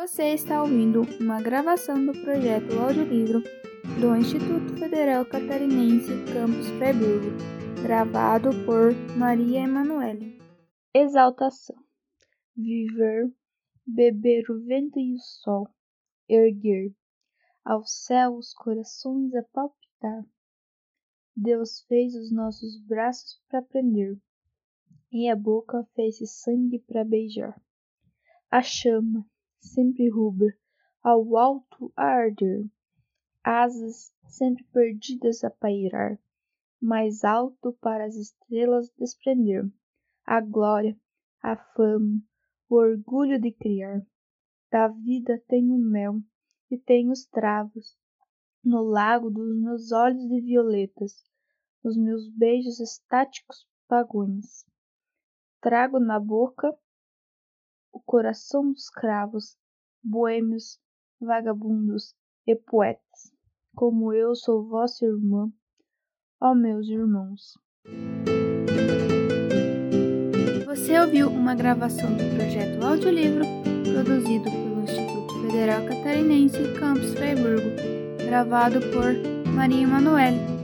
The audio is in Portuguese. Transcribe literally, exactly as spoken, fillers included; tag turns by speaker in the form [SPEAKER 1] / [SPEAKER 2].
[SPEAKER 1] Você está ouvindo uma gravação do projeto audiolivro do Instituto Federal Catarinense Campus Freiburgo, gravado por Maria Emanuele.
[SPEAKER 2] Exaltação. Viver, beber o vento e o sol, erguer ao céu os corações a palpitar. Deus fez os nossos braços para prender, e a boca fez sangue para beijar. A chama, sempre rubra, ao alto a arder, asas sempre perdidas a pairar, mais alto para as estrelas desprender, a glória, a fama, o orgulho de criar. Da vida tem o mel e tem os travos, no lago dos meus olhos de violetas, nos meus beijos estáticos pagões. Trago na boca o coração dos cravos, boêmios, vagabundos e poetas, como eu sou vossa irmã, ó meus irmãos.
[SPEAKER 1] Você ouviu uma gravação do projeto audiolivro produzido pelo Instituto Federal Catarinense Campus Freiburgo, gravado por Maria Emanuele.